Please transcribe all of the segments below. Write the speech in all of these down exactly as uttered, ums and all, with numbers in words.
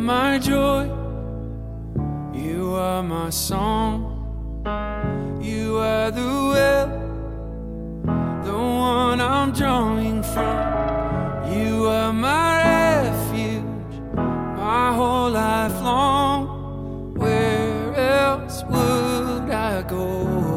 my joy, you are my song. You are the well, the one I'm drawing from. You are my refuge, my whole life long. Where else would I go?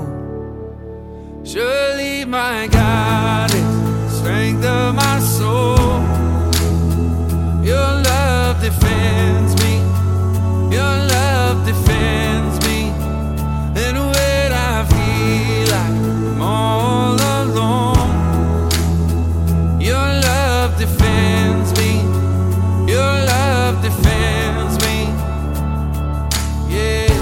Surely my God is the strength of my soul. Your love defends me, your love defends me. And when I feel like I'm all alone, your love defends me, your love defends me. Yeah.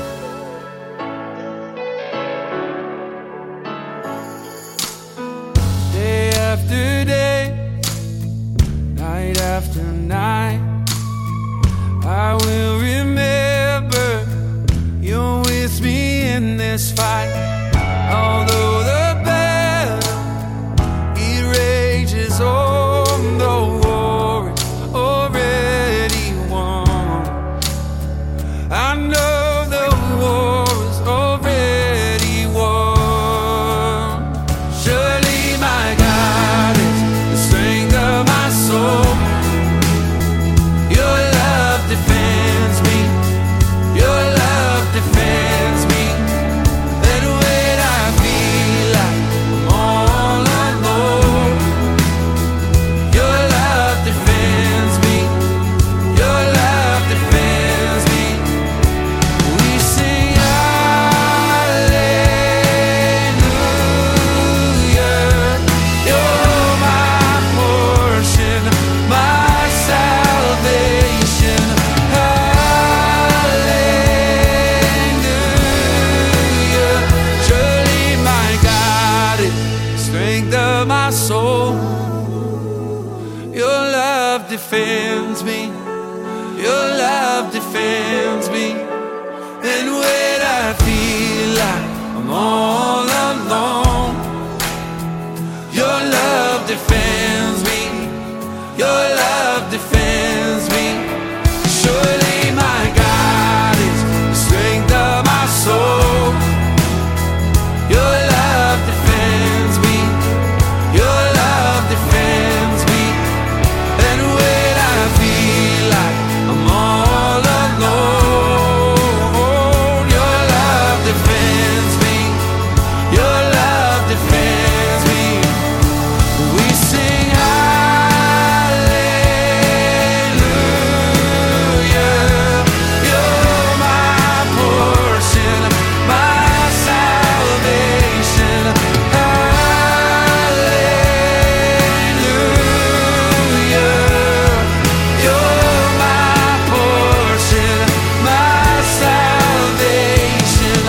Day after day, night after night, I will remember you're with me in this fight. Although the battle, it rages on, the war is already won. I know the war is already won. Surely my God is the strength of my soul. Your love defends me, your love defends me. And when I feel like I'm all alone, your love defends me, your love defends me. We sing hallelujah. You're my portion, my salvation. Hallelujah. Surely my God is the strength of my soul. Your love defends me, your love defends me. And when I feel like I'm all alone, your love defends me, your love defends me. Surely my God is the strength of my soul. Your love defends me, your love defends me. And when I feel like I'm all alone, your love defends me, your love defends me. We sing hallelujah. You're my portion, my salvation. Hallelujah. You're my portion, my salvation.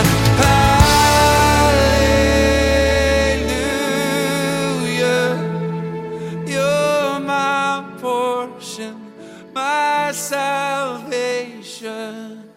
Hallelujah. You're my portion, my salvation.